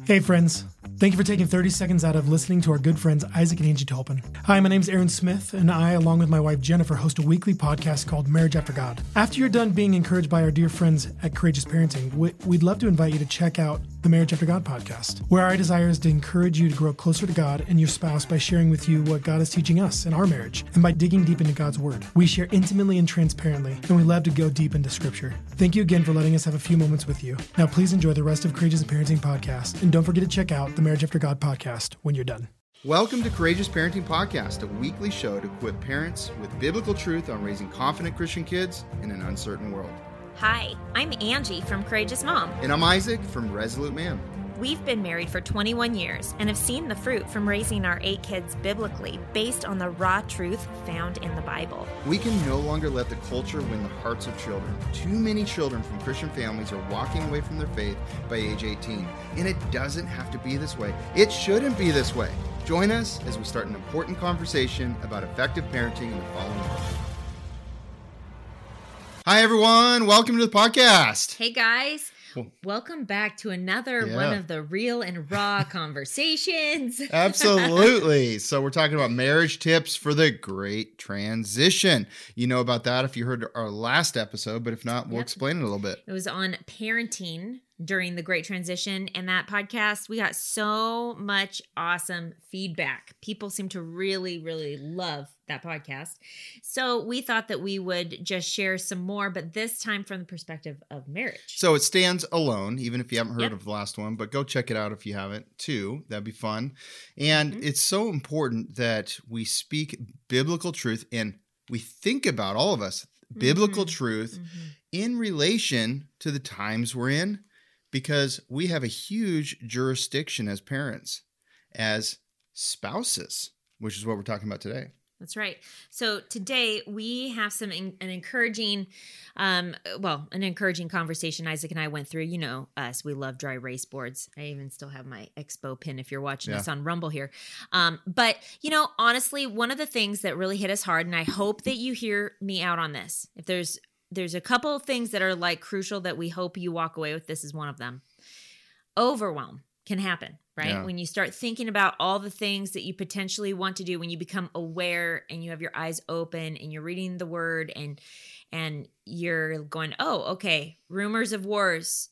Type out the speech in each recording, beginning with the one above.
Hey friends, thank you for taking 30 seconds out of listening to our good friends Isaac and Angie Tolpin. Hi, my name's Aaron Smith, and I, along with my wife Jennifer, host a weekly podcast called Marriage After God. After you're done being encouraged by our dear friends at Courageous Parenting, we'd love to invite you to check out the Marriage After God podcast, where our desire is to encourage you to grow closer to God and your spouse by sharing with you what God is teaching us in our marriage, and by digging deep into God's Word. We share intimately and transparently, and we love to go deep into Scripture. Thank you again for letting us have a few moments with you. Now please enjoy the rest of Courageous Parenting podcast, and don't forget to check out the Marriage After God podcast when you're done. Welcome to Courageous Parenting Podcast, a weekly show to equip parents with biblical truth on raising confident Christian kids in an uncertain world. Hi, I'm Angie from Courageous Mom. And I'm Isaac from Resolute Man. We've been married for 21 years and have seen the fruit from raising our 8 kids biblically based on the raw truth found in the Bible. We can no longer let the culture win the hearts of children. Too many children from Christian families are walking away from their faith by age 18. And it doesn't have to be this way. It shouldn't be this way. Join us as we start an important conversation about effective parenting in the following world. Hi, everyone. Welcome to the podcast. Hey, guys. Welcome back to another one of the real and raw conversations. Absolutely. So we're talking about marriage tips for the great transition. You know about that if you heard our last episode, but if not, we'll explain it a little bit. It was on parenting during the Great Transition, and that podcast, we got so much awesome feedback. People seem to really, really love that podcast. So we thought that we would just share some more, but this time from the perspective of marriage. So it stands alone, even if you haven't heard of the last one, but go check it out if you haven't too. That'd be fun. And it's so important that we speak biblical truth and we think about, all of us, biblical truth in relation to the times we're in, because we have a huge jurisdiction as parents, as spouses, which is what we're talking about today. That's right. So today we have an encouraging conversation Isaac and I went through. You know us, we love dry erase boards. I even still have my Expo pin if you're watching us on Rumble here. But, you know, honestly, one of the things that really hit us hard, and I hope that you hear me out on this, if there's a couple of things that are like crucial that we hope you walk away with, this is one of them. Overwhelm can happen. Right? Yeah. When you start thinking about all the things that you potentially want to do, when you become aware and you have your eyes open and you're reading the word and you're going, oh, okay, rumors of wars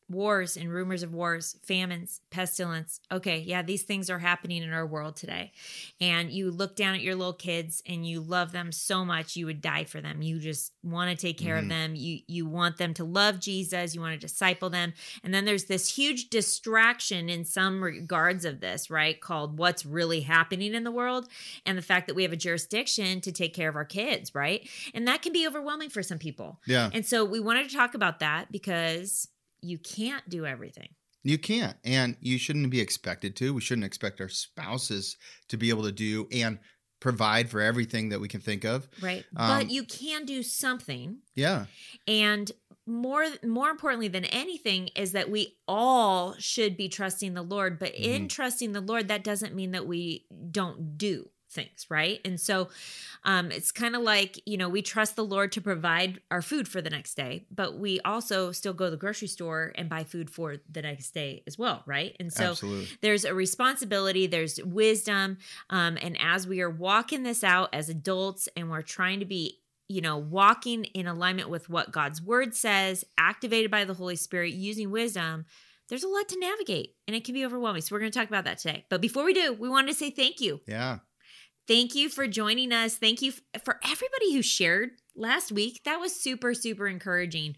and rumors of wars, famines, pestilence. Okay, yeah, these things are happening in our world today. And you look down at your little kids and you love them so much, you would die for them. You just want to take care of them. You want them to love Jesus. You want to disciple them. And then there's this huge distraction in some regards of this, right? Called what's really happening in the world and the fact that we have a jurisdiction to take care of our kids, right? And that can be overwhelming for some people. Yeah. And so we wanted to talk about that because you can't do everything. You can't, and you shouldn't be expected to. We shouldn't expect our spouses to be able to do and provide for everything that we can think of. Right. But you can do something. Yeah. And more importantly than anything is that we all should be trusting the Lord. But in trusting the Lord, that doesn't mean that we don't do things, right? And so it's kind of like, you know, we trust the Lord to provide our food for the next day, but we also still go to the grocery store and buy food for the next day as well, right? And so there's a responsibility, there's wisdom, and as we are walking this out as adults and we're trying to be, you know, walking in alignment with what God's word says, activated by the Holy Spirit, using wisdom, there's a lot to navigate and it can be overwhelming. So we're going to talk about that today. But before we do, we wanted to say thank you. Yeah. Thank you for joining us. Thank you for everybody who shared last week. That was super, super encouraging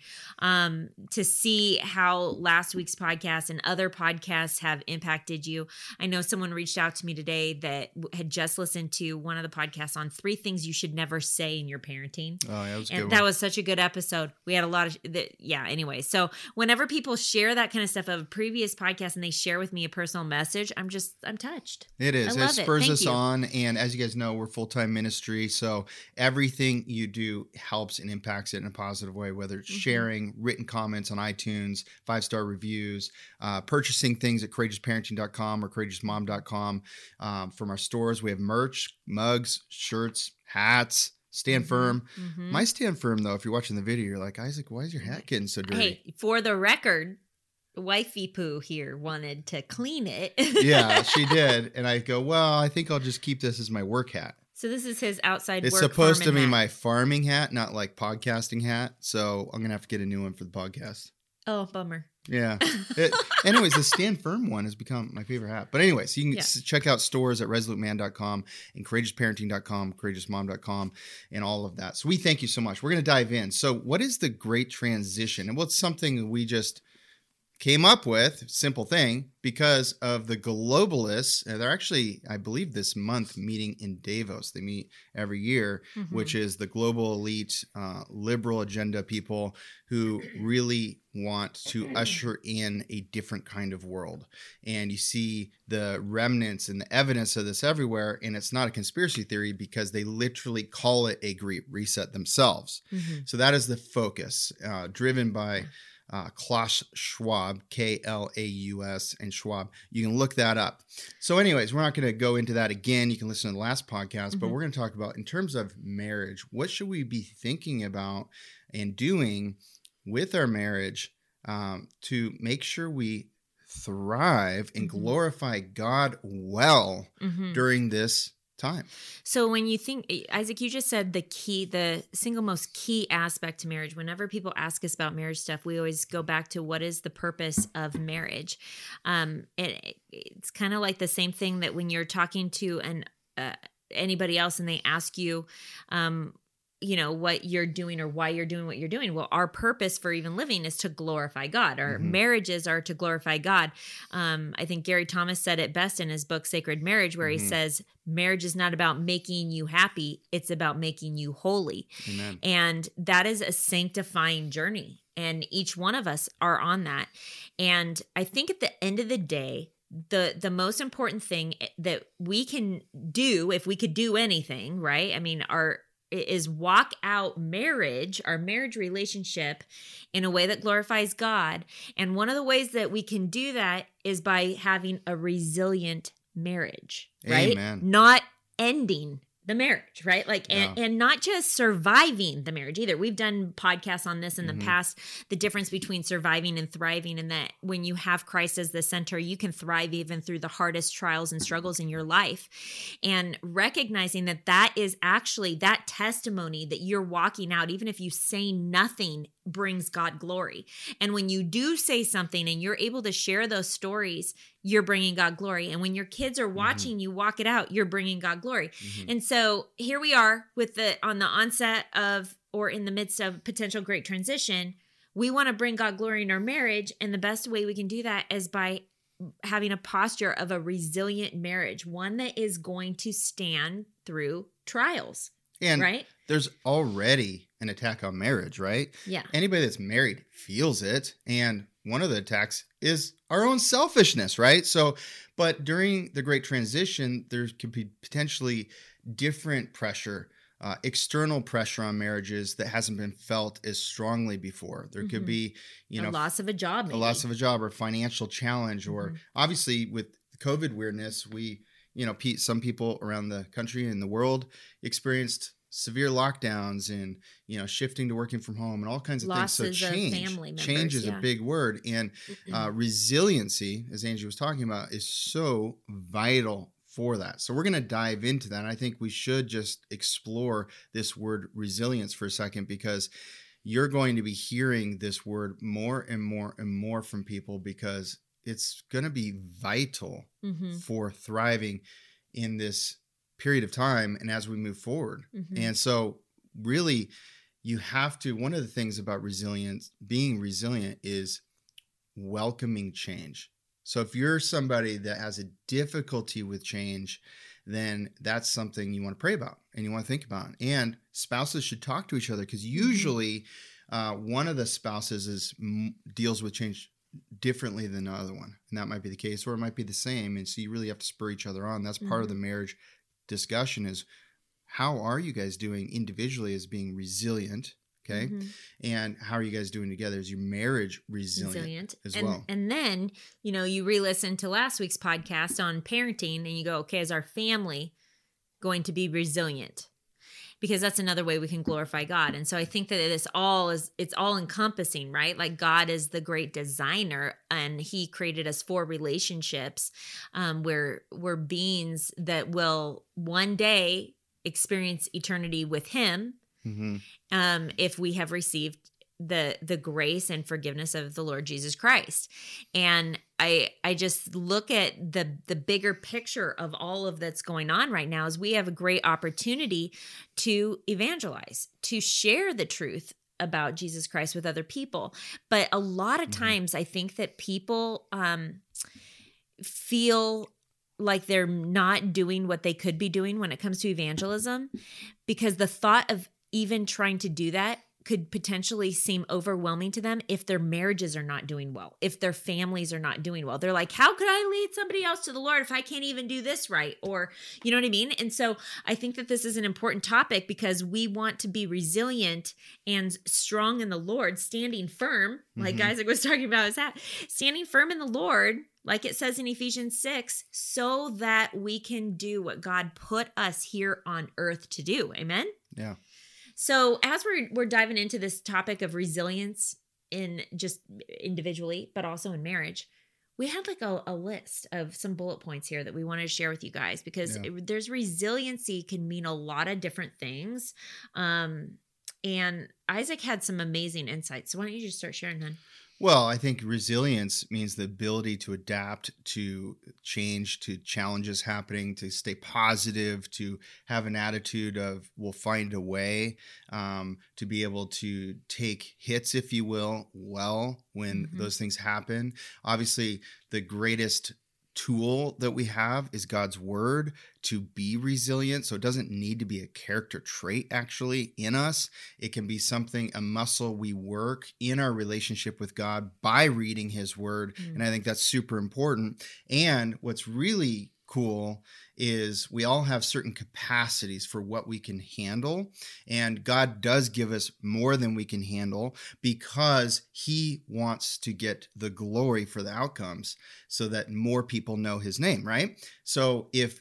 to see how last week's podcast and other podcasts have impacted you. I know someone reached out to me today that had just listened to one of the podcasts on 3 things you should never say in your parenting. Oh, yeah, that was a good one. That was such a good episode. We had a lot of, anyway. So whenever people share that kind of stuff of a previous podcast and they share with me a personal message, I'm touched. It is. I love it spurs Thank us you. on. And as you guys know, we're full-time ministry. So everything you do helps and impacts it in a positive way, whether it's sharing, written comments on iTunes, 5-star reviews, purchasing things at courageousparenting.com or courageousmom.com. From our stores, we have merch, mugs, shirts, hats, Stand Firm. My Stand Firm, though, if you're watching the video, you're like, Isaac, why is your hat getting so dirty? Hey, for the record, wifey poo here wanted to clean it. Yeah, she did. And I go, well, I think I'll just keep this as my work hat. So this is his outside It's work supposed to be hat. my farming hat, not like podcasting hat. So I'm going to have to get a new one for the podcast. Oh, bummer. Yeah. Anyways, the Stand Firm one has become my favorite hat. But anyways, you can check out stores at resoluteman.com and courageousparenting.com, courageousmom.com, and all of that. So we thank you so much. We're going to dive in. So what is the Great Transition? And what's something we just came up with, simple thing, because of the globalists. They're actually, I believe, this month meeting in Davos. They meet every year, which is the global elite, liberal agenda people who really want to usher in a different kind of world. And you see the remnants and the evidence of this everywhere. And it's not a conspiracy theory because they literally call it a Great Reset themselves. So that is the focus, driven by Klaus Schwab, Klaus and Schwab. You can look that up. So anyways, we're not going to go into that again. You can listen to the last podcast, but we're going to talk about, in terms of marriage, what should we be thinking about and doing with our marriage to make sure we thrive and glorify God well during this time. So when you think, Isaac, you just said the single most key aspect to marriage. Whenever people ask us about marriage stuff, we always go back to what is the purpose of marriage. It's kind of like the same thing that when you're talking to anybody else and they ask you, what you're doing or why you're doing what you're doing. Well, our purpose for even living is to glorify God. Our marriages are to glorify God. I think Gary Thomas said it best in his book, Sacred Marriage, where he says, marriage is not about making you happy. It's about making you holy. Amen. And that is a sanctifying journey. And each one of us are on that. And I think at the end of the day, the most important thing that we can do, if we could do anything, right? I mean, is walk out our marriage relationship in a way that glorifies God. And one of the ways that we can do that is by having a resilient marriage, right? Amen. Not ending the marriage, right? And not just surviving the marriage either. We've done podcasts on this in the past, the difference between surviving and thriving, and that when you have Christ as the center, you can thrive even through the hardest trials and struggles in your life. And recognizing that is actually that testimony that you're walking out, even if you say nothing, brings God glory. And when you do say something and you're able to share those stories, you're bringing God glory. And when your kids are watching you walk it out, you're bringing God glory. And so here we are on the onset of, or in the midst of potential great transition. We want to bring God glory in our marriage. And the best way we can do that is by having a posture of a resilient marriage, one that is going to stand through trials. And right? There's already an attack on marriage, right? Yeah. Anybody that's married feels it. And one of the attacks is our own selfishness, right? So, but during the Great Transition, there could be potentially different pressure, external pressure on marriages that hasn't been felt as strongly before. There could be, a loss of a job, maybe. A loss of a job or financial challenge, or obviously with COVID weirdness, some people around the country and the world experienced severe lockdowns and, shifting to working from home and all kinds of Losses things. So change, of family members, change is a big word. And resiliency, as Angie was talking about, is so vital for that. So we're going to dive into that. And I think we should just explore this word resilience for a second, because you're going to be hearing this word more and more and more from people, because it's going to be vital for thriving in this period of time and as we move forward. And so really you have to, one of the things about being resilient is welcoming change. So if you're somebody that has a difficulty with change, then that's something you want to pray about and you want to think about. And spouses should talk to each other, because usually one of the spouses deals with change differently than the other one. And that might be the case, or it might be the same. And so you really have to spur each other on. That's part of the marriage discussion, is how are you guys doing individually as being resilient? Okay. And how are you guys doing together? Is your marriage resilient as well? And then, you re-listen to last week's podcast on parenting and you go, okay, is our family going to be resilient? because that's another way we can glorify God. And so I think that it's all encompassing, right? Like God is the great designer, and he created us for relationships, where we're beings that will one day experience eternity with him, if we have received the grace and forgiveness of the Lord Jesus Christ. And I just look at the bigger picture of all of that's going on right now is we have a great opportunity to evangelize, to share the truth about Jesus Christ with other people. But a lot of times I think that people feel like they're not doing what they could be doing when it comes to evangelism, because the thought of even trying to do that could potentially seem overwhelming to them if their marriages are not doing well, if their families are not doing well. They're like, how could I lead somebody else to the Lord if I can't even do this right? Or, you know what I mean? And so I think that this is an important topic because we want to be resilient and strong in the Lord, standing firm, like Isaac was talking about, is that standing firm in the Lord, like it says in Ephesians 6, so that we can do what God put us here on earth to do. Amen? Yeah. So as we're diving into this topic of resilience in just individually, but also in marriage, we had like a list of some bullet points here that we wanted to share with you guys, because there's resiliency can mean a lot of different things. And Isaac had some amazing insights. So why don't you just start sharing, hon? Well, I think resilience means the ability to adapt to change, to challenges happening, to stay positive, to have an attitude of we'll find a way, to be able to take hits, if you will, when those things happen. Obviously, the greatest tool that we have is God's word to be resilient. So it doesn't need to be a character trait actually in us. It can be something, a muscle we work in our relationship with God by reading his word. And I think that's super important. And what's really cool is we all have certain capacities for what we can handle. And God does give us more than we can handle because he wants to get the glory for the outcomes so that more people know his name, right? So if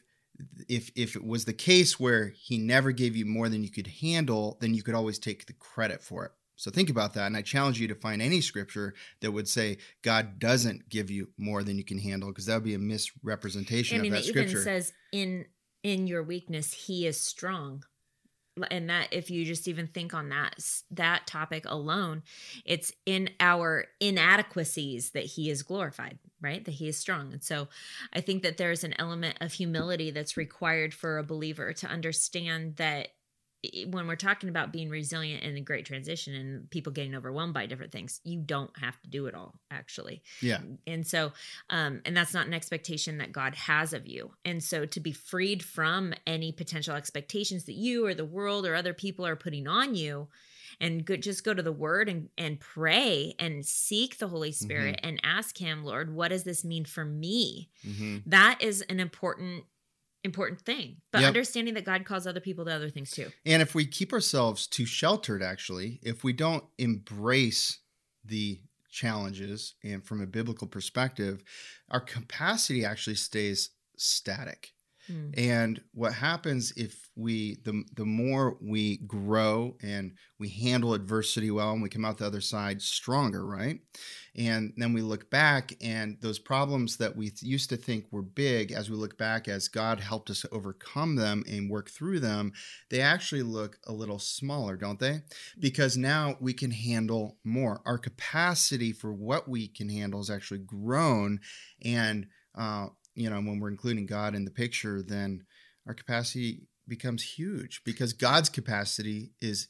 it was the case where he never gave you more than you could handle, then you could always take the credit for it. So think about that. And I challenge you to find any scripture that would say God doesn't give you more than you can handle, because that would be a misrepresentation of that scripture. It even says in your weakness, he is strong. And that, if you just even think on that topic alone, it's in our inadequacies that he is glorified, right? That he is strong. And so I think that there's an element of humility that's required for a believer to understand that when we're talking about being resilient in a great transition and people getting overwhelmed by different things, you don't have to do it all, actually. Yeah. And so, and that's not an expectation that God has of you. And so to be freed from any potential expectations that you or the world or other people are putting on you, and just go to the word and pray and seek the Holy Spirit and ask him, Lord, what does this mean for me? That is an important thing, but understanding that God calls other people to other things too. And if we keep ourselves too sheltered, actually, if we don't embrace the challenges and from a biblical perspective, our capacity actually stays static. And what happens if the more we grow and we handle adversity well and we come out the other side stronger, right? And then we look back, and those problems that we used to think were big, as we look back, as God helped us overcome them and work through them, they actually look a little smaller, don't they? Because now we can handle more. Our capacity for what we can handle has actually grown. And, when we're including God in the picture, then our capacity becomes huge because God's capacity is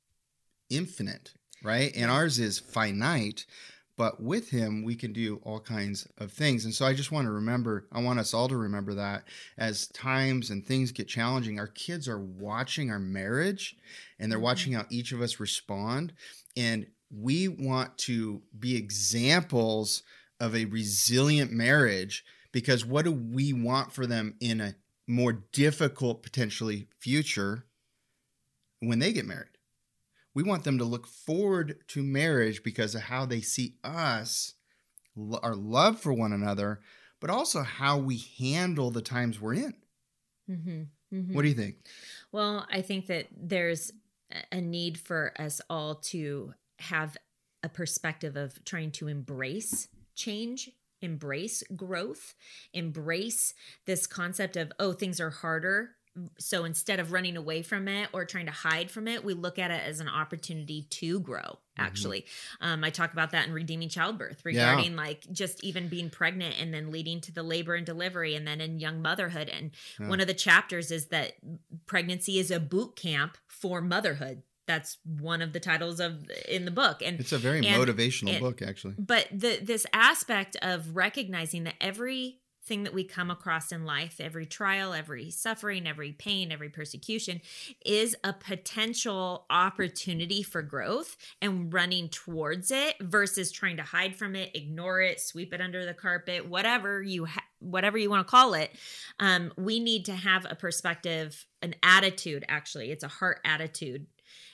infinite, right? And ours is finite. But with him, we can do all kinds of things. And so I just want us all to remember that as times and things get challenging, our kids are watching our marriage and they're watching how each of us respond. And we want to be examples of a resilient marriage, because what do we want for them in a more difficult, potentially, future when they get married? We want them to look forward to marriage because of how they see us, our love for one another, but also how we handle the times we're in. What do you think? Well, I think that there's a need for us all to have a perspective of trying to embrace change, embrace growth, embrace this concept of, oh, things are harder. So instead of running away from it or trying to hide from it, we look at it as an opportunity to grow, actually. I talk about that in Redeeming Childbirth regarding like just even being pregnant and then leading to the labor and delivery and then in young motherhood. And one of the chapters is that pregnancy is a boot camp for motherhood. That's one of the titles in the book. And it's a very motivational book, actually. But this aspect of recognizing that everything that we come across in life, every trial, every suffering, every pain, every persecution is a potential opportunity for growth and running towards it versus trying to hide from it, ignore it, sweep it under the carpet, whatever you want to call it. We need to have a perspective, an attitude, actually. It's a heart attitude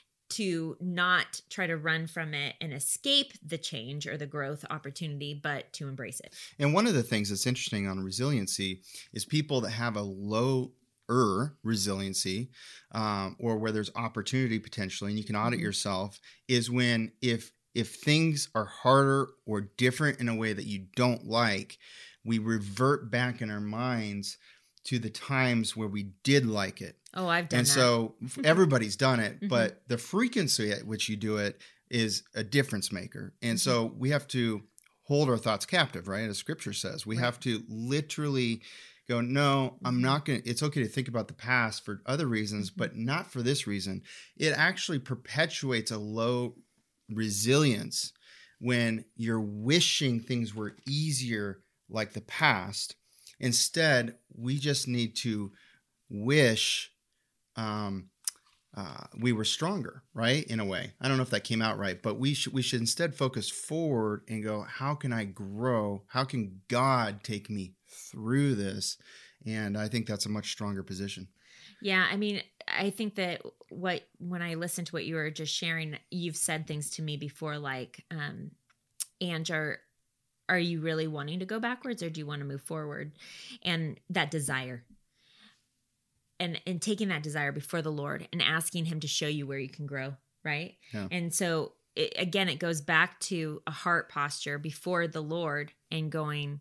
to not try to run from it and escape the change or the growth opportunity, but to embrace it. And one of the things that's interesting on resiliency is people that have a lower resiliency or where there's opportunity potentially, and you can audit yourself, is when if things are harder or different in a way that you don't like, we revert back in our minds to the times where we did like it. Oh, I've done that. And so everybody's done it, but the frequency at which you do it is a difference maker. And so we have to hold our thoughts captive, right? As scripture says, we have to literally go, no, I'm not going to, it's okay to think about the past for other reasons, but not for this reason. It actually perpetuates a low resilience when you're wishing things were easier like the past. Instead, we just need to wish we were stronger, right? In a way. I don't know if that came out right, but we should instead focus forward and go, how can I grow? How can God take me through this? And I think that's a much stronger position. Yeah, I mean, I think that when I listen to what you were just sharing, you've said things to me before like, Ange, are you really wanting to go backwards or do you want to move forward? And that desire. And taking that desire before the Lord and asking him to show you where you can grow, right? Yeah. And so, it goes back to a heart posture before the Lord and going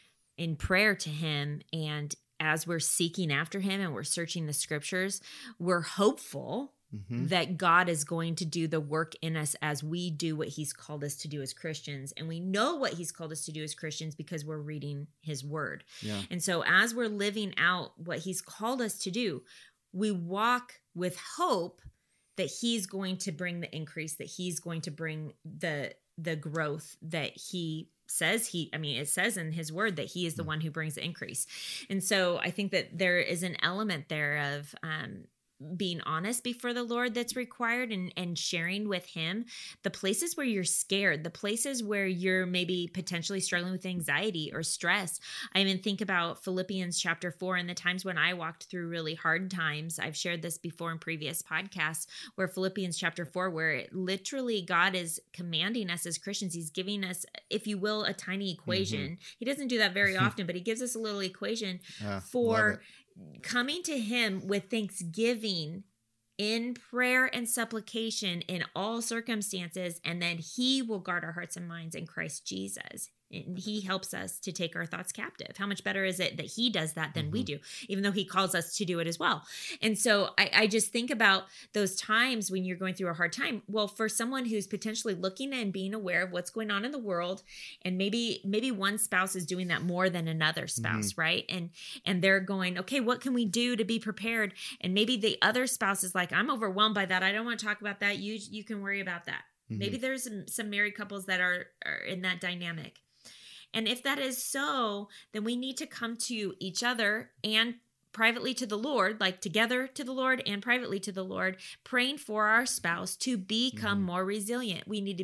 in prayer to him. And as we're seeking after him and we're searching the scriptures, we're hopeful that God is going to do the work in us as we do what he's called us to do as Christians. And we know what he's called us to do as Christians because we're reading his word. Yeah. And so as we're living out what he's called us to do, we walk with hope that he's going to bring the increase, that he's going to bring the growth that he says it says in his word that he is the one who brings the increase. And so I think that there is an element there of, being honest before the Lord that's required and sharing with him the places where you're scared, the places where you're maybe potentially struggling with anxiety or stress. I even think about Philippians chapter 4 and the times when I walked through really hard times. I've shared this before in previous podcasts where Philippians chapter 4, where literally God is commanding us as Christians. He's giving us, if you will, a tiny equation. He doesn't do that very often, but he gives us a little equation for coming to him with thanksgiving in prayer and supplication in all circumstances, and then he will guard our hearts and minds in Christ Jesus. And he helps us to take our thoughts captive. How much better is it that he does that than we do, even though he calls us to do it as well? And so I just think about those times when you're going through a hard time. Well, for someone who's potentially looking and being aware of what's going on in the world, and maybe one spouse is doing that more than another spouse, right? And they're going, okay, what can we do to be prepared? And maybe the other spouse is like, I'm overwhelmed by that. I don't want to talk about that. You can worry about that. Maybe there's some married couples that are in that dynamic. And if that is so, then we need to come to each other and privately to the Lord, like together to the Lord and privately to the Lord, praying for our spouse to become more resilient. We need to be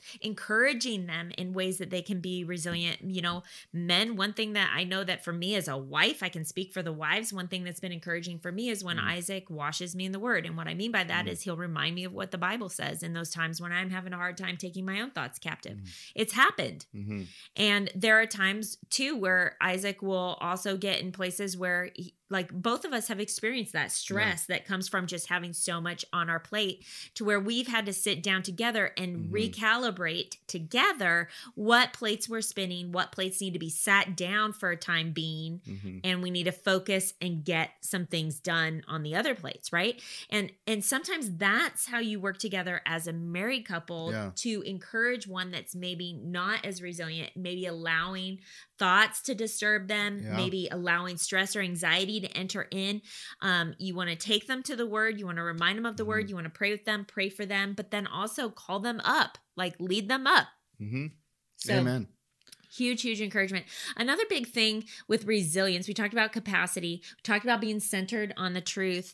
encouraging them in ways that they can be resilient. Men, one thing that I know that for me as a wife, I can speak for the wives. One thing that's been encouraging for me is when Isaac washes me in the word. And what I mean by that is he'll remind me of what the Bible says in those times when I'm having a hard time taking my own thoughts captive. It's happened. And there are times too where Isaac will also get in places where both of us have experienced that stress that comes from just having so much on our plate, to where we've had to sit down together and recalibrate together what plates we're spinning, what plates need to be sat down for a time being, and we need to focus and get some things done on the other plates, right? And sometimes that's how you work together as a married couple to encourage one that's maybe not as resilient, maybe allowing thoughts to disturb them, maybe allowing stress or anxiety to enter in. You want to take them to the word. You want to remind them of the word. You want to pray with them, pray for them, but then also call them up, lead them up. So, amen. Huge, huge encouragement. Another big thing with resilience, we talked about capacity. We talked about being centered on the truth,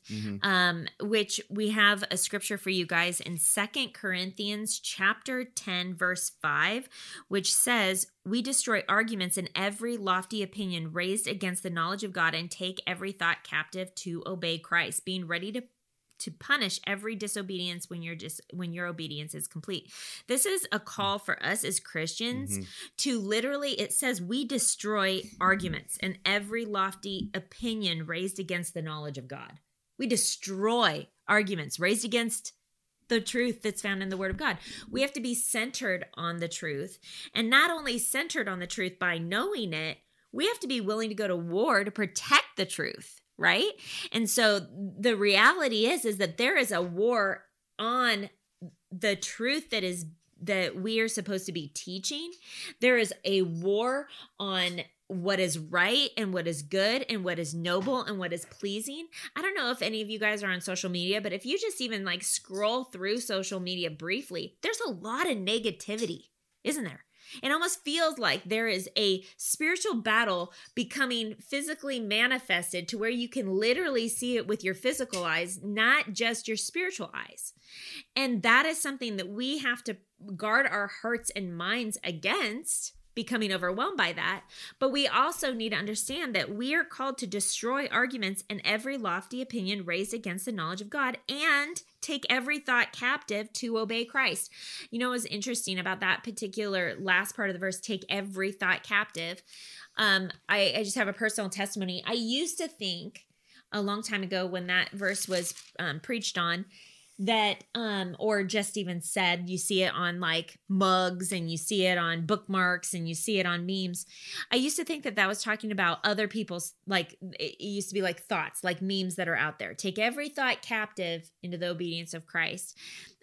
which we have a scripture for you guys in 2 Corinthians chapter 10, verse 5, which says, "We destroy arguments and every lofty opinion raised against the knowledge of God and take every thought captive to obey Christ, being ready to punish every disobedience when your obedience is complete." This is a call for us as Christians to literally, it says, we destroy arguments and every lofty opinion raised against the knowledge of God. We destroy arguments raised against the truth that's found in the word of God. We have to be centered on the truth, and not only centered on the truth by knowing it, we have to be willing to go to war to protect the truth. Right? And so the reality is that there is a war on the truth that we are supposed to be teaching. There is a war on what is right and what is good and what is noble and what is pleasing. I don't know if any of you guys are on social media, but if you just even scroll through social media briefly, there's a lot of negativity, isn't there? It almost feels like there is a spiritual battle becoming physically manifested to where you can literally see it with your physical eyes, not just your spiritual eyes. And that is something that we have to guard our hearts and minds against becoming overwhelmed by that. But we also need to understand that we are called to destroy arguments and every lofty opinion raised against the knowledge of God and take every thought captive to obey Christ. You know what's interesting about that particular last part of the verse, take every thought captive? I just have a personal testimony. I used to think a long time ago when that verse was preached on, that or just even said, you see it on mugs and you see it on bookmarks and you see it on memes. I used to think that was talking about other people's, it used to be thoughts, memes that are out there. Take every thought captive into the obedience of Christ.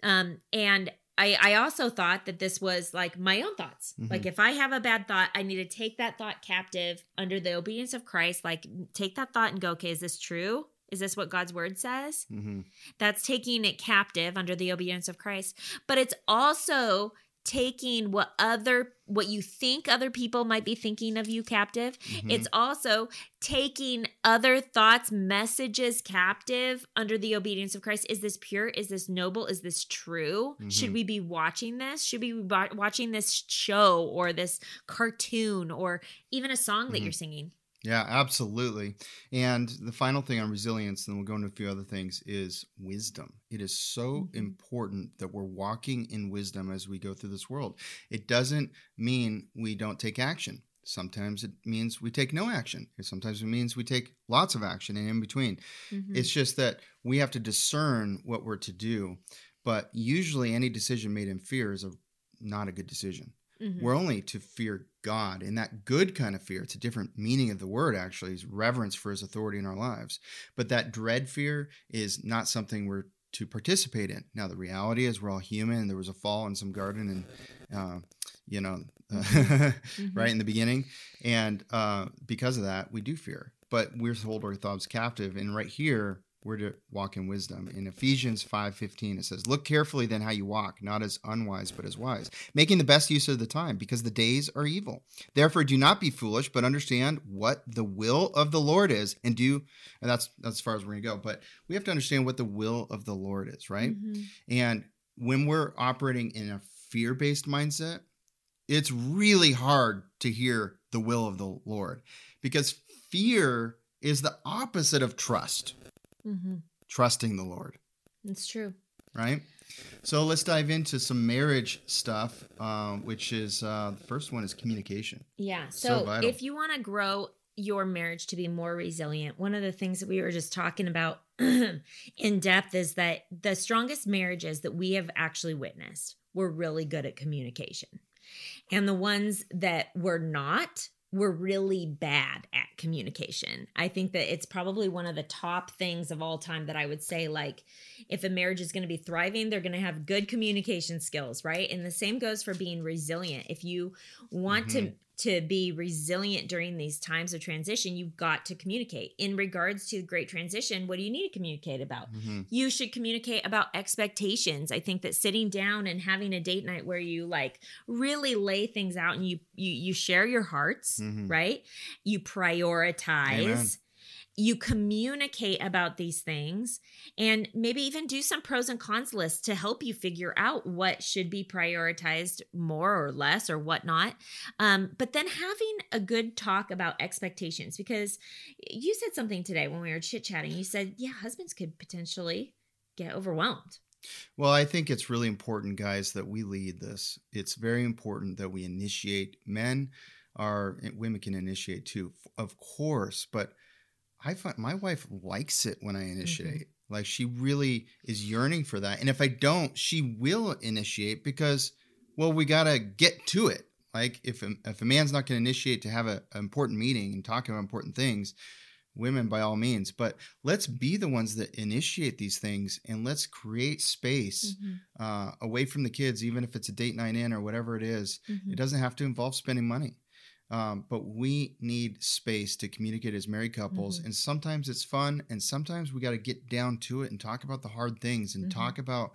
And I also thought that this was my own thoughts. If I have a bad thought, I need to take that thought captive under the obedience of Christ. Take that thought and go, okay, is this true? Is this what God's word says? That's taking it captive under the obedience of Christ. But it's also taking what you think other people might be thinking of you captive. It's also taking other thoughts, messages captive under the obedience of Christ. Is this pure? Is this noble? Is this true? Should we be watching this? Should we be watching this show or this cartoon or even a song that you're singing? Yeah, absolutely. And the final thing on resilience, and then we'll go into a few other things, is wisdom. It is so important that we're walking in wisdom as we go through this world. It doesn't mean we don't take action. Sometimes it means we take no action. Sometimes it means we take lots of action and in between. It's just that we have to discern what we're to do. But usually any decision made in fear is not a good decision. We're only to fear God, and that good kind of fear, it's a different meaning of the word actually, is reverence for his authority in our lives. But that dread fear is not something we're to participate in. Now, the reality is we're all human, and there was a fall in some garden and, right in the beginning. And because of that, we do fear. But we're to hold our thoughts captive. And right here, we're to walk in wisdom. In Ephesians 5:15, it says, "Look carefully then how you walk, not as unwise, but as wise, making the best use of the time, because the days are evil. Therefore, do not be foolish, but understand what the will of the Lord is, and that's as far as we're going to go. But we have to understand what the will of the Lord is, right? And when we're operating in a fear-based mindset, it's really hard to hear the will of the Lord, because fear is the opposite of trust. Mm-hmm. Trusting the Lord. It's true. Right? So let's dive into some marriage stuff, which is the first one is communication. Yeah. So So vital. if you want to grow your marriage to be more resilient, one of the things that we were just talking about in depth is that the strongest marriages that we have actually witnessed were really good at communication. And the ones that were not were really bad at communication. I think that it's probably one of the top things of all time that I would say, like, if a marriage is going to be thriving, they're going to have good communication skills, right? And the same goes for being resilient. If you want to be resilient during these times of transition, you've got to communicate. In regards to the great transition, what do you need to communicate about? You should communicate about expectations. I think that sitting down and having a date night where you like really lay things out and you share your hearts, right? You prioritize. Amen. You communicate about these things, and maybe even do some pros and cons lists to help you figure out what should be prioritized more or less or whatnot. But then having a good talk about expectations, because you said something today when we were chit-chatting. You said, yeah, husbands could potentially get overwhelmed. Well, I think it's really important, guys, that we lead this. It's very important that we initiate. Women can initiate too, of course, but I find my wife likes it when I initiate. Like, she really is yearning for that. And if I don't, she will initiate because, well, we got to get to it. Like, if a man's not going to initiate to have an important meeting and talk about important things, women by all means, but let's be the ones that initiate these things, and let's create space away from the kids, even if it's a date night in or whatever it is. It doesn't have to involve spending money. But we need space to communicate as married couples. And sometimes it's fun, and sometimes we got to get down to it and talk about the hard things and talk about,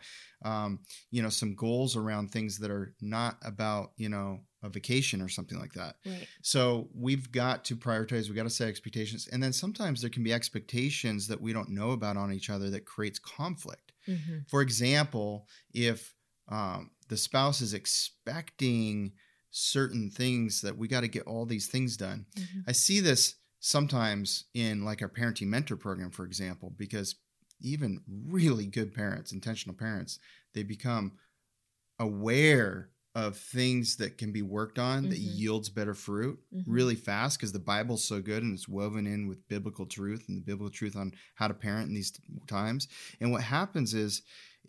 some goals around things that are not about, a vacation or something like that. Right. So we've got to prioritize. We got to set expectations. And then sometimes there can be expectations that we don't know about on each other that creates conflict. For example, if the spouse is expecting certain things that we got to get all these things done. I see this sometimes in like our parenting mentor program, for example, because even really good parents, intentional parents, they become aware of things that can be worked on that yields better fruit really fast, because the Bible's so good and it's woven in with biblical truth and the biblical truth on how to parent in these times. And what happens is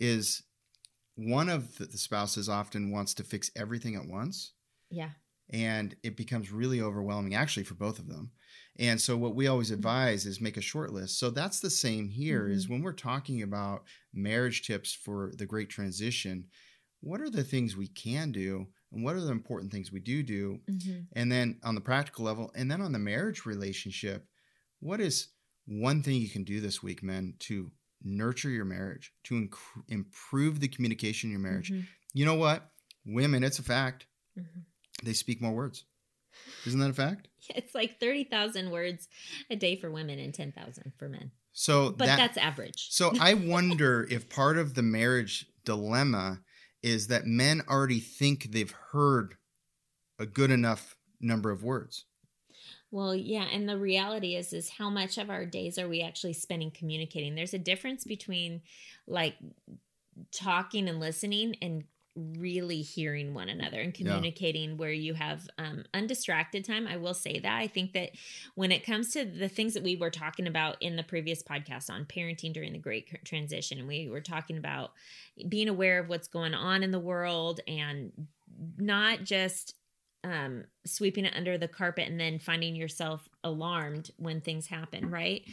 one of the spouses often wants to fix everything at once. Yeah. And it becomes really overwhelming, actually, for both of them. And so what we always advise is make a short list. So that's the same here is when we're talking about marriage tips for the great transition, what are the things we can do and what are the important things we do? And then on the practical level, and then on the marriage relationship, what is one thing you can do this week, men, to nurture your marriage, to improve the communication in your marriage? You know what? Women, it's a fact. They speak more words. Isn't that a fact? It's like 30,000 words a day for women and 10,000 for men. But that's average. So I wonder if part of the marriage dilemma is that men already think they've heard a good enough number of words. Well, yeah. And the reality is how much of our days are we actually spending communicating? There's a difference between like talking and listening and really hearing one another and communicating where you have undistracted time. I will say that. I think that when it comes to the things that we were talking about in the previous podcast on parenting during the great transition, and we were talking about being aware of what's going on in the world and not just sweeping it under the carpet and then finding yourself alarmed when things happen, right?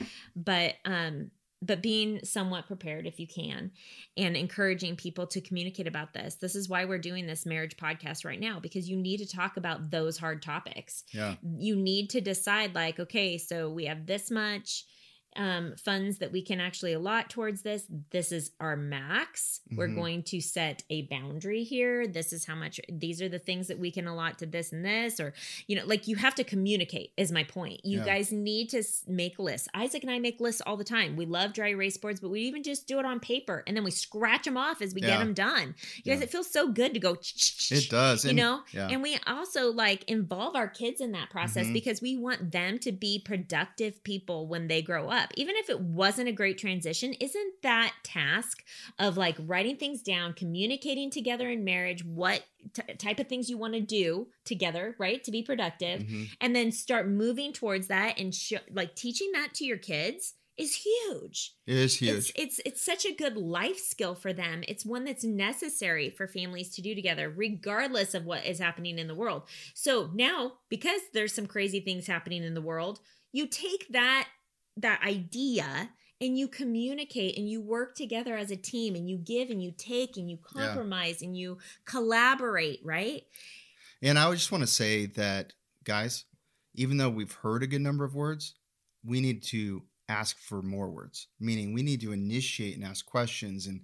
But being somewhat prepared if you can, and encouraging people to communicate about this. This is why we're doing this marriage podcast right now, because you need to talk about those hard topics. Yeah. You need to decide like, okay, so we have this much funds that we can actually allot towards this. This is our max. We're going to set a boundary here. This is how much, these are the things that we can allot to this and this, or, like you have to communicate is my point. You guys need to make lists. Isaac and I make lists all the time. We love dry erase boards, but we even just do it on paper and then we scratch them off as we get them done. You guys, it feels so good to go. It does. And we also like involve our kids in that process because we want them to be productive people when they grow up. Even if it wasn't a great transition, isn't that task of like writing things down, communicating together in marriage, what type of things you want to do together, right? To be productive, and then start moving towards that and like teaching that to your kids is huge. It is huge. It's such a good life skill for them. It's one that's necessary for families to do together, regardless of what is happening in the world. So now, because there's some crazy things happening in the world, you take that idea and you communicate and you work together as a team and you give and you take and you compromise and you collaborate, right? And I just want to say that, guys, even though we've heard a good number of words, we need to ask for more words, meaning we need to initiate and ask questions and,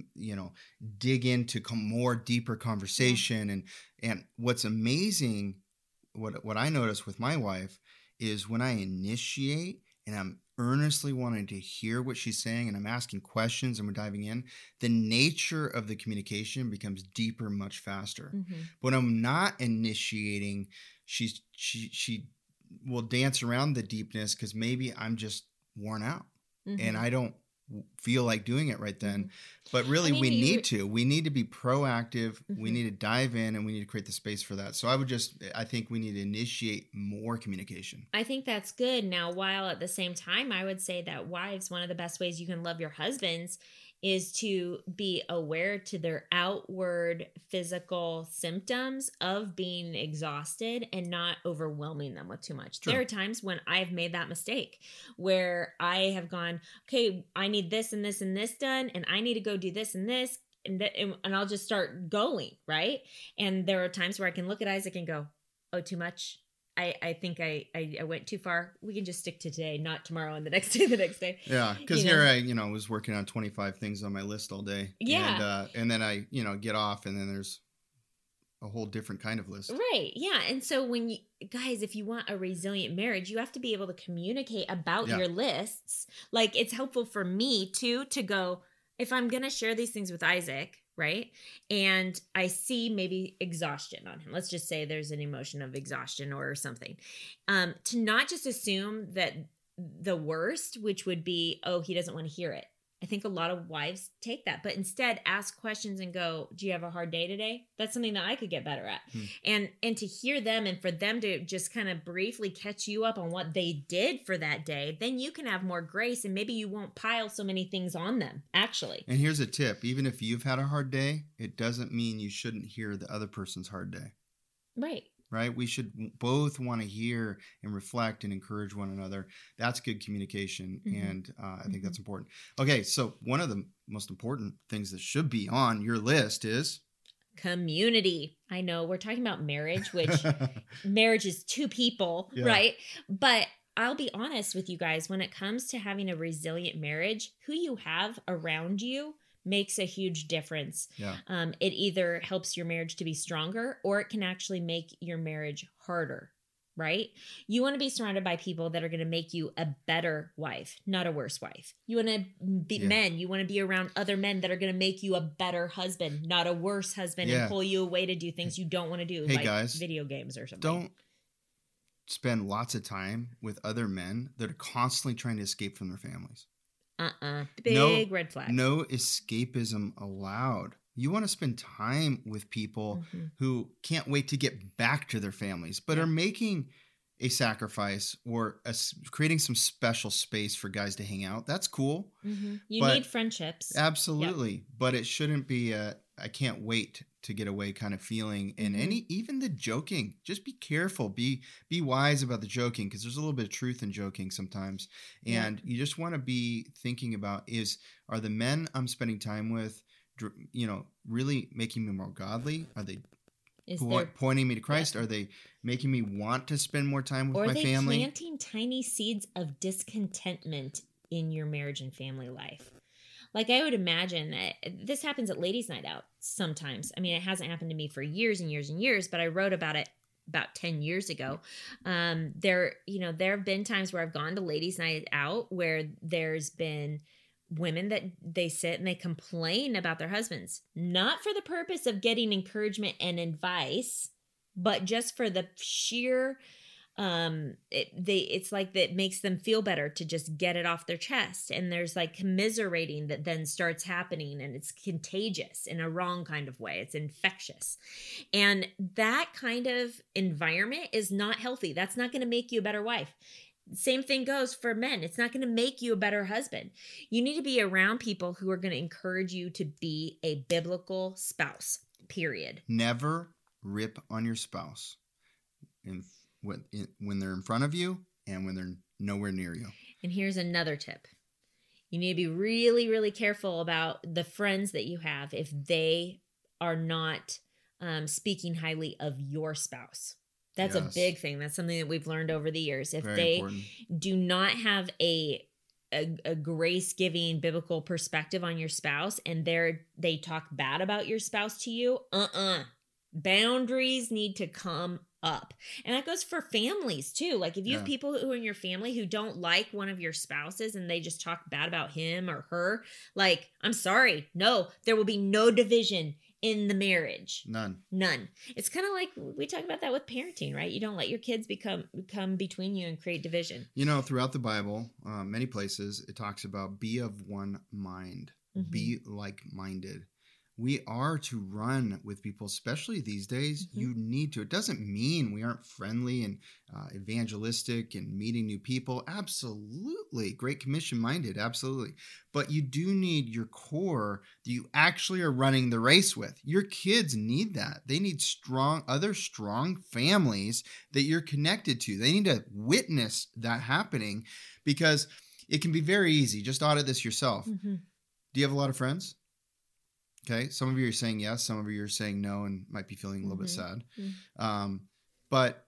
dig into more deeper conversation. And what's amazing, what I notice with my wife is when I initiate and I'm earnestly wanting to hear what she's saying and I'm asking questions and we're diving in, the nature of the communication becomes deeper much faster. When I'm not initiating, she will dance around the deepness because maybe I'm just worn out and I don't feel like doing it right then. But really, we need to be proactive. We need to dive in and we need to create the space for that. So I think we need to initiate more communication. I think that's good. Now, while at the same time, I would say that wives, one of the best ways you can love your husbands is to be aware to their outward physical symptoms of being exhausted and not overwhelming them with too much. True. There are times when I've made that mistake where I have gone, okay, I need this and this and this done, and I need to go do this and this, and I'll just start going, right? And there are times where I can look at Isaac and go, oh, too much. I think I went too far. We can just stick to today, not tomorrow and the next day. Yeah, because here I was working on 25 things on my list all day. Yeah. And then I, get off and then there's a whole different kind of list. Right. Yeah. And so when guys, if you want a resilient marriage, you have to be able to communicate about your lists. Like it's helpful for me too, to go, if I'm going to share these things with Isaac, right? And I see maybe exhaustion on him. Let's just say there's an emotion of exhaustion or something. To not just assume that the worst, which would be, oh, he doesn't want to hear it. I think a lot of wives take that, but instead ask questions and go, do you have a hard day today? That's something that I could get better at. And to hear them and for them to just kind of briefly catch you up on what they did for that day, then you can have more grace and maybe you won't pile so many things on them, actually. And here's a tip. Even if you've had a hard day, it doesn't mean you shouldn't hear the other person's hard day. Right? We should both want to hear and reflect and encourage one another. That's good communication. And I think that's important. Okay, so one of the most important things that should be on your list is community. I know we're talking about marriage, which marriage is two people, right? But I'll be honest with you guys, when it comes to having a resilient marriage, who you have around you makes a huge difference. It either helps your marriage to be stronger or it can actually make your marriage harder, right? You want to be surrounded by people that are going to make you a better wife, not a worse wife. You want to be men. You want to be around other men that are going to make you a better husband, not a worse husband, and pull you away to do things you don't want to do, like guys, video games or something. Don't spend lots of time with other men that are constantly trying to escape from their families. Big red flag. No escapism allowed. You want to spend time with people who can't wait to get back to their families, but are making a sacrifice or creating some special space for guys to hang out. That's cool. You need friendships. Absolutely. But it shouldn't be I can't wait to get away kind of feeling. And even the joking, just be careful, be wise about the joking, because there's a little bit of truth in joking sometimes. And you just want to be thinking about are the men I'm spending time with, really making me more godly? Are they pointing me to Christ? Are they making me want to spend more time with my family? Or are they planting tiny seeds of discontentment in your marriage and family life? Like, I would imagine that this happens at ladies' night out sometimes. I mean, it hasn't happened to me for years and years and years, but I wrote about it about 10 years ago. There have been times where I've gone to ladies' night out where there's been women that they sit and they complain about their husbands, not for the purpose of getting encouragement and advice, but just for the sheer it's like that makes them feel better to just get it off their chest. And there's like commiserating that then starts happening, and it's contagious in a wrong kind of way. It's infectious. And that kind of environment is not healthy. That's not going to make you a better wife. Same thing goes for men. It's not going to make you a better husband. You need to be around people who are going to encourage you to be a biblical spouse, period. Never rip on your spouse when they're in front of you and when they're nowhere near you. And here's another tip. You need to be really, really careful about the friends that you have if they are not speaking highly of your spouse. That's a big thing. That's something that we've learned over the years. If they important. Do not have a grace-giving biblical perspective on your spouse and they talk bad about your spouse to you, boundaries need to come up. And that goes for families too. Like, if you have people who are in your family who don't like one of your spouses and they just talk bad about him or her, like, I'm sorry, no, there will be no division in the marriage. None. It's kind of like we talk about that with parenting, right? You don't let your kids come between you and create division. Throughout the Bible, many places, it talks about be of one mind, be like-minded. We are to run with people, especially these days. You need to. It doesn't mean we aren't friendly and evangelistic and meeting new people. Absolutely. Great Commission minded. Absolutely. But you do need your core that you actually are running the race with. Your kids need that. They need other strong families that you're connected to. They need to witness that happening, because it can be very easy. Just audit this yourself. Do you have a lot of friends? Okay, some of you are saying yes, some of you are saying no, and might be feeling a little bit sad. But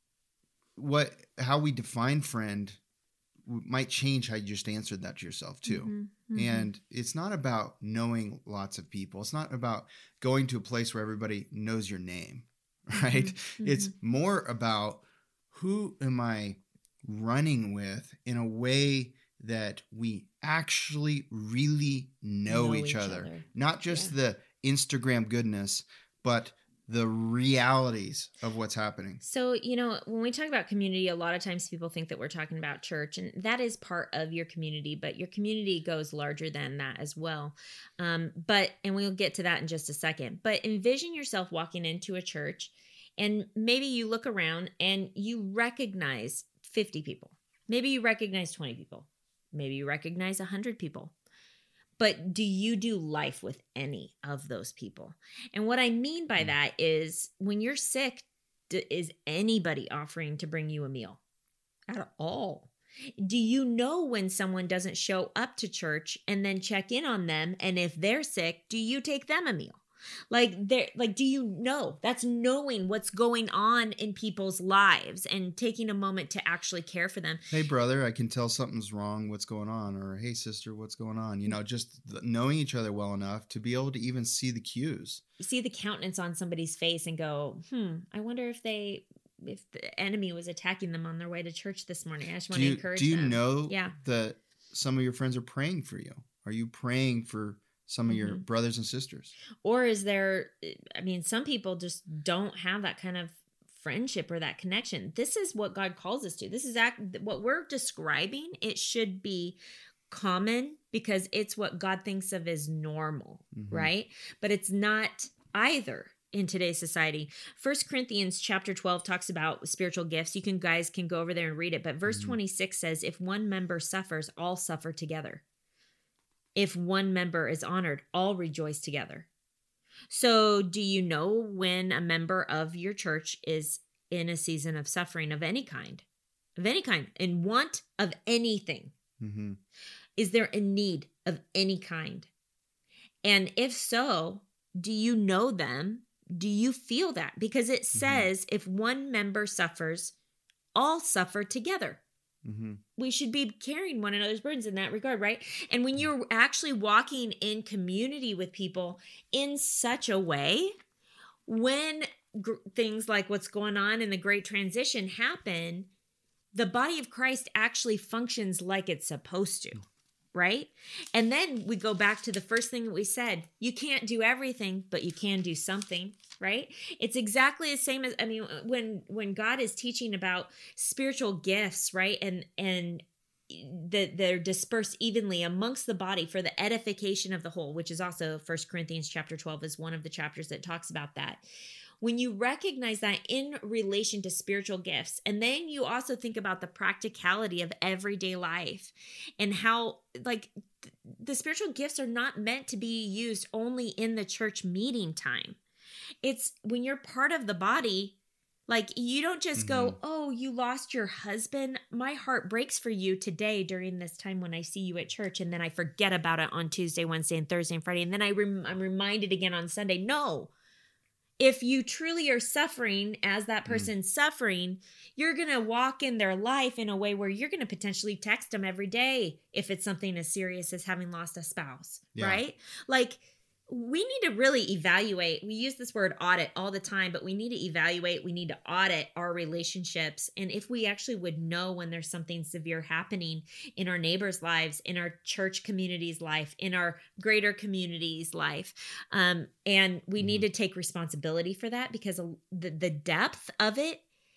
how we define friend might change how you just answered that to yourself too. And it's not about knowing lots of people. It's not about going to a place where everybody knows your name, right? It's more about, who am I running with in a way that we actually really know each other. Not just the Instagram goodness, but the realities of what's happening. So, when we talk about community, a lot of times people think that we're talking about church, and that is part of your community, but your community goes larger than that as well. And we'll get to that in just a second, but envision yourself walking into a church, and maybe you look around and you recognize 50 people. Maybe you recognize 20 people. Maybe you recognize 100 people. But do you do life with any of those people? And what I mean by that is, when you're sick, is anybody offering to bring you a meal at all? Do you know when someone doesn't show up to church and then check in on them? And if they're sick, do you take them a meal? Do you know? That's knowing what's going on in people's lives and taking a moment to actually care for them. Hey, brother, I can tell something's wrong. What's going on? Or, hey, sister, what's going on? Just knowing each other well enough to be able to even see the cues. You see the countenance on somebody's face and go, I wonder if the enemy was attacking them on their way to church this morning. I just want to encourage them. Do you know that some of your friends are praying for you? Are you praying for some of your brothers and sisters? Or is there, some people just don't have that kind of friendship or that connection. This is what God calls us to. This is what we're describing. It should be common because it's what God thinks of as normal, right? But it's not either in today's society. 1 Corinthians chapter 12 talks about spiritual gifts. You guys can go over there and read it. But verse 26 says, if one member suffers, all suffer together. If one member is honored, all rejoice together. So do you know when a member of your church is in a season of suffering of any kind, in want of anything? Is there a need of any kind? And if so, do you know them Do you feel that? Because it says if one member suffers, all suffer together. Mm-hmm. We should be carrying one another's burdens in that regard, right? And when you're actually walking in community with people in such a way, when things like what's going on in the Great Transition happen, the body of Christ actually functions like it's supposed to, right? And then we go back to the first thing that we said. You can't do everything, but you can do something, right? It's exactly the same as, I mean, when God is teaching about spiritual gifts, right? And they're dispersed evenly amongst the body for the edification of the whole, which is also 1 Corinthians chapter 12 is one of the chapters that talks about that. When you recognize that in relation to spiritual gifts, and then you also think about the practicality of everyday life and how, like, the spiritual gifts are not meant to be used only in the church meeting time. It's when you're part of the body, like, you don't just go, oh, you lost your husband. My heart breaks for you today during this time when I see you at church. And then I forget about it on Tuesday, Wednesday, and Thursday and Friday. And then I'm reminded again on Sunday. No. If you truly are suffering as that person's suffering, you're going to walk in their life in a way where you're going to potentially text them every day if it's something as serious as having lost a spouse, right? Like, we need to really evaluate. We use this word audit all the time, but we need to evaluate. We need to audit our relationships. And if we actually would know when there's something severe happening in our neighbors' lives, in our church community's life, in our greater community's life. And we need to take responsibility for that, because the depth of it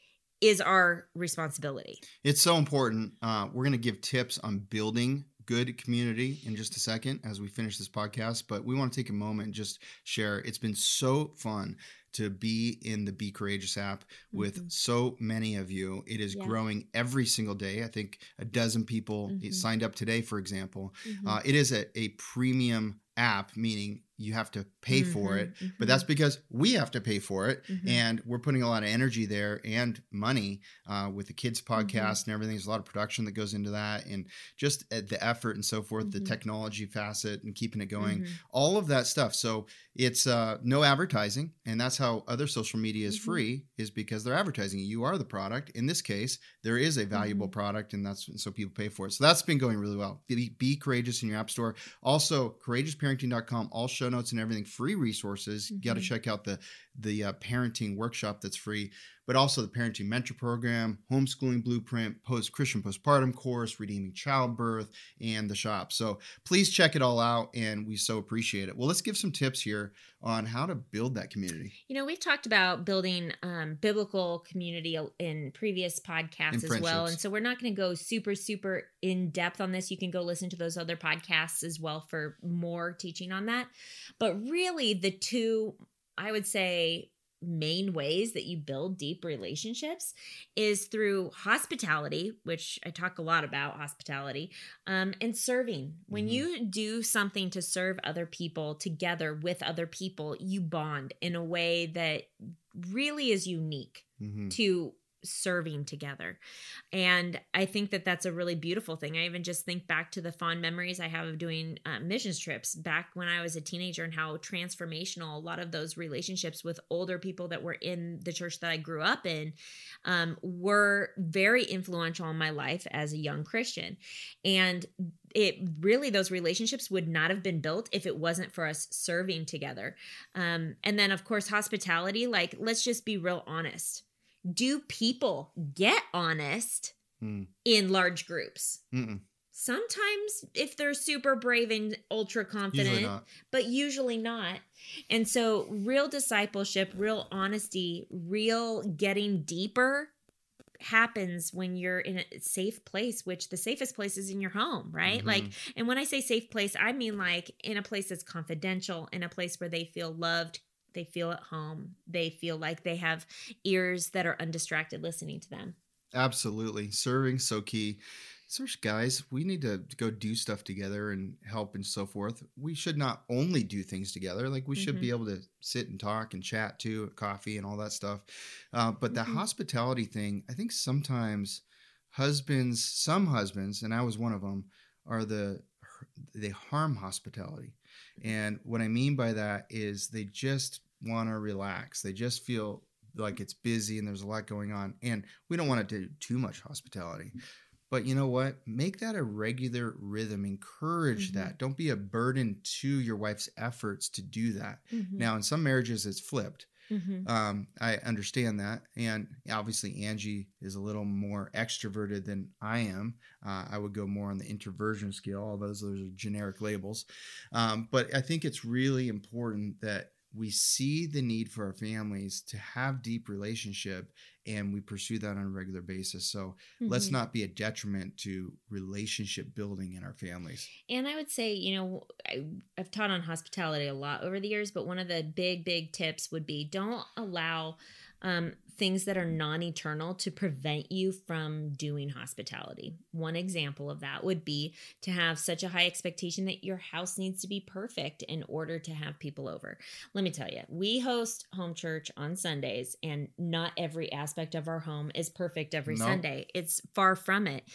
is our responsibility. It's so important. We're going to give tips on building good community in just a second as we finish this podcast, but we want to take a moment and just share. It's been so fun to be in the Be Courageous app with so many of you. It is growing every single day. I think a dozen people signed up today, for example. It is a premium app, meaning you have to pay for it, but that's because we have to pay for it. And we're putting a lot of energy there and money with the kids podcast and everything. There's a lot of production that goes into that, and just the effort and so forth, the technology facet and keeping it going, all of that stuff. So it's no advertising. And that's how other social media is free, is because they're advertising. You are the product. In this case, there is a valuable product, and so people pay for it. So that's been going really well. Be Courageous in your app store. Also, courageousparenting.com, all show notes and everything, free resources. You got to check out the parenting workshop that's free, but also the parenting mentor program, homeschooling blueprint, Christian postpartum course, redeeming childbirth, and the shop. So please check it all out, and we so appreciate it. Well, let's give some tips here on how to build that community. You know, we've talked about building biblical community in previous podcasts as well. And so we're not going to go super, super in depth on this. You can go listen to those other podcasts as well for more teaching on that. But really, the two, I would say, main ways that you build deep relationships is through hospitality, which I talk a lot about hospitality, and serving. When you do something to serve other people together with other people, you bond in a way that really is unique to serving together. And I think that that's a really beautiful thing. I even just think back to the fond memories I have of doing missions trips back when I was a teenager, and how transformational a lot of those relationships with older people that were in the church that I grew up in were very influential in my life as a young Christian. And it really, those relationships would not have been built if it wasn't for us serving together. And then, of course, hospitality, like, let's just be real honest. Do people get honest in large groups? Sometimes if they're super brave and ultra confident, but usually not. And so real discipleship, real honesty, real getting deeper happens when you're in a safe place, which the safest place is in your home, right? Like, and when I say safe place, I mean like in a place that's confidential, in a place where they feel loved, they feel at home, they feel like they have ears that are undistracted listening to them. Absolutely. Serving, so key. So, guys, we need to go do stuff together and help and so forth. We should not only do things together. Like, we should be able to sit and talk and chat too, coffee and all that stuff. But the hospitality thing, I think sometimes some husbands, and I was one of them, they harm hospitality. And what I mean by that is they just want to relax. They just feel like it's busy and there's a lot going on. And we don't want to do too much hospitality. But you know what? Make that a regular rhythm. Encourage that. Don't be a burden to your wife's efforts to do that. Now, in some marriages, it's flipped. I understand that. And obviously, Angie is a little more extroverted than I am. I would go more on the introversion scale. All those are generic labels. But I think it's really important that we see the need for our families to have deep relationship, and we pursue that on a regular basis. So let's not be a detriment to relationship building in our families. And I would say, I've taught on hospitality a lot over the years, but one of the big tips would be don't allow things that are non-eternal to prevent you from doing hospitality. One example of that would be to have such a high expectation that your house needs to be perfect in order to have people over. Let me tell you, we host home church on Sundays, and not every aspect of our home is perfect every Sunday. It's far from it.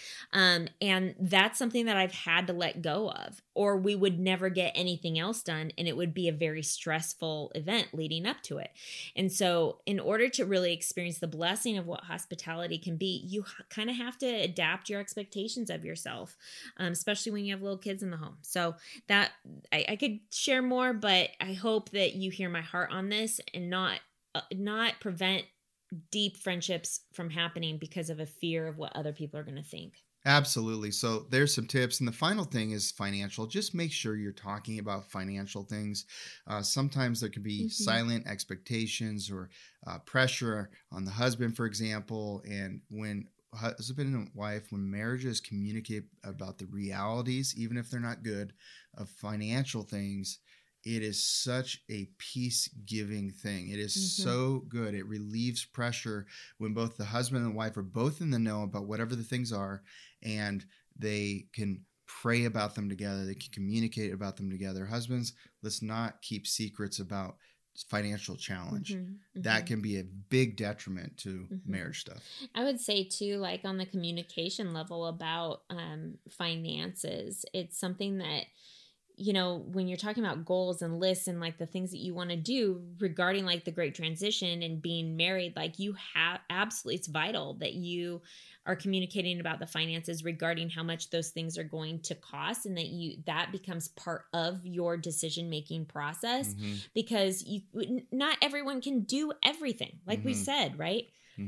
And that's something that I've had to let go of, or we would never get anything else done, and it would be a very stressful event leading up to it. And so in order to really experience the blessing of what hospitality can be, you kind of have to adapt your expectations of yourself, especially when you have little kids in the home. So that I could share more, but I hope that you hear my heart on this and not prevent deep friendships from happening because of a fear of what other people are going to think. Absolutely. So there's some tips. And the final thing is financial. Just make sure you're talking about financial things. Sometimes there can be silent expectations or pressure on the husband, for example. And when husband and wife, when marriages communicate about the realities, even if they're not good, of financial things, it is such a peace-giving thing. It is so good. It relieves pressure when both the husband and the wife are both in the know about whatever the things are, and they can pray about them together. They can communicate about them together. Husbands, let's not keep secrets about financial challenge. That can be a big detriment to marriage stuff. I would say too, like on the communication level about finances, it's something that, when you're talking about goals and lists and like the things that you want to do regarding like the great transition and being married, like you have absolutely, it's vital that you are communicating about the finances regarding how much those things are going to cost, and that becomes part of your decision-making process, because not everyone can do everything, like we said, right?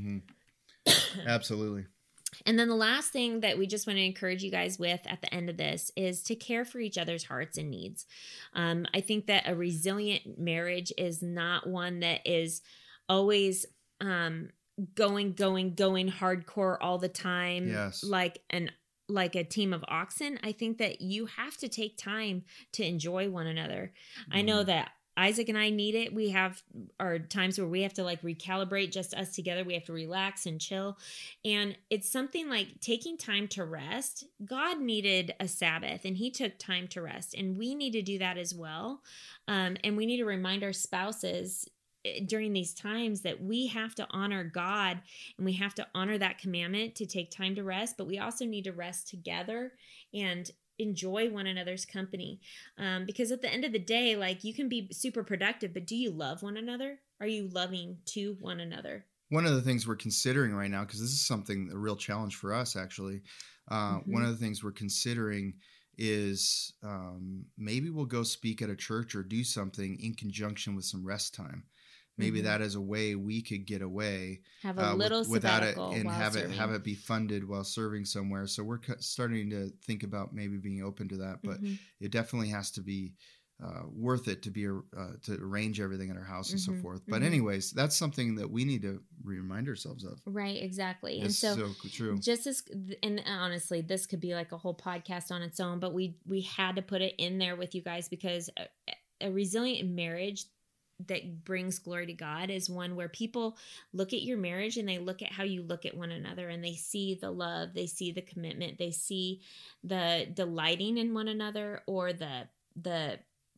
Absolutely. And then the last thing that we just want to encourage you guys with at the end of this is to care for each other's hearts and needs. I think that a resilient marriage is not one that is always going hardcore all the time, like a team of oxen. I think that you have to take time to enjoy one another. I know that Isaac and I need it. We have our times where we have to like recalibrate, just us together. We have to relax and chill. And it's something like taking time to rest. God needed a Sabbath and he took time to rest, and we need to do that as well. And we need to remind our spouses during these times that we have to honor God, and we have to honor that commandment to take time to rest, but we also need to rest together and enjoy one another's company. Because at the end of the day, like, you can be super productive, but do you love one another? Are you loving to one another? One of the things we're considering right now, because this is a real challenge for us, actually. One of the things we're considering is maybe we'll go speak at a church or do something in conjunction with some rest time. Maybe that is a way we could get away, have a little without it, sabbatical and while have serving. it be funded while serving somewhere. So we're starting to think about maybe being open to that, but it definitely has to be worth it to to arrange everything in our house and so forth. But anyways, that's something that we need to remind ourselves of. Right, exactly. It's so true. And honestly, this could be like a whole podcast on its own, but we had to put it in there with you guys, because a resilient marriage that brings glory to God is one where people look at your marriage and they look at how you look at one another, and they see the love, they see the commitment, they see the delighting in one another, or the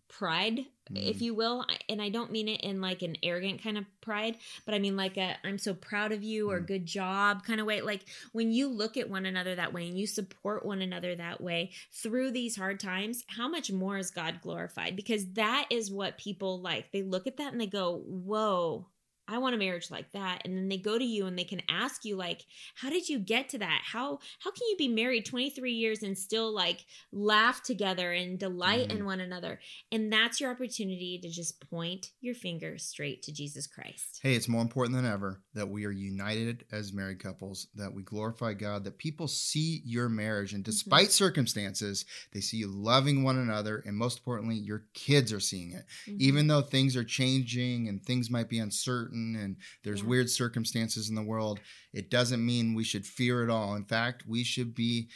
pride, if you will. And I don't mean it in like an arrogant kind of pride, but I mean like a, I'm so proud of you or good job kind of way. Like when you look at one another that way and you support one another that way through these hard times, how much more is God glorified? Because that is what people like. They look at that and they go, whoa, I want a marriage like that. And then they go to you and they can ask you like, how did you get to that? How can you be married 23 years and still like laugh together and delight in one another? And that's your opportunity to just point your finger straight to Jesus Christ. Hey, it's more important than ever that we are united as married couples, that we glorify God, that people see your marriage and despite circumstances, they see you loving one another. And most importantly, your kids are seeing it. Even though things are changing and things might be uncertain, and there's weird circumstances in the world, it doesn't mean we should fear it all. In fact, we should be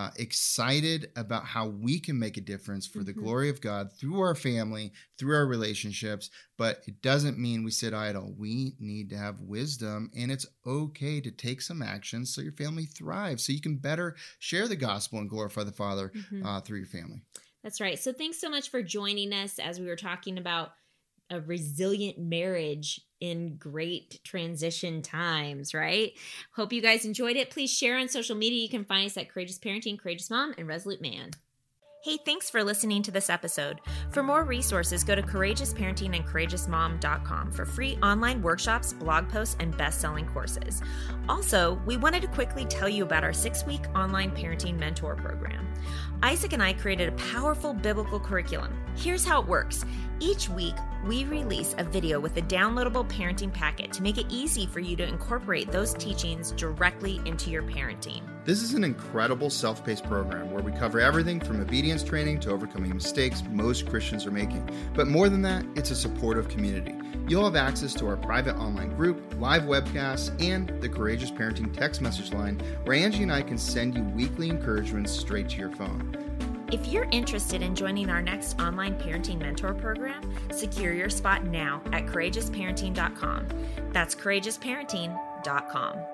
excited about how we can make a difference for the glory of God through our family, through our relationships. But it doesn't mean we sit idle. We need to have wisdom, and it's okay to take some action so your family thrives, so you can better share the gospel and glorify the Father through your family. That's right. So thanks so much for joining us as we were talking about a resilient marriage in great transition times, right? Hope you guys enjoyed it. Please share on social media. You can find us at Courageous Parenting, Courageous Mom, and Resolute Man. Hey, thanks for listening to this episode. For more resources, go to CourageousParenting and CourageousMom.com for free online workshops, blog posts, and best-selling courses. Also, we wanted to quickly tell you about our 6-week online parenting mentor program. Isaac and I created a powerful biblical curriculum. Here's how it works. Each week, we release a video with a downloadable parenting packet to make it easy for you to incorporate those teachings directly into your parenting. This is an incredible self-paced program where we cover everything from obedience training to overcoming mistakes most Christians are making. But more than that, it's a supportive community. You'll have access to our private online group, live webcasts, and the Courageous Parenting text message line where Angie and I can send you weekly encouragements straight to your phone. If you're interested in joining our next online parenting mentor program, secure your spot now at CourageousParenting.com. That's CourageousParenting.com.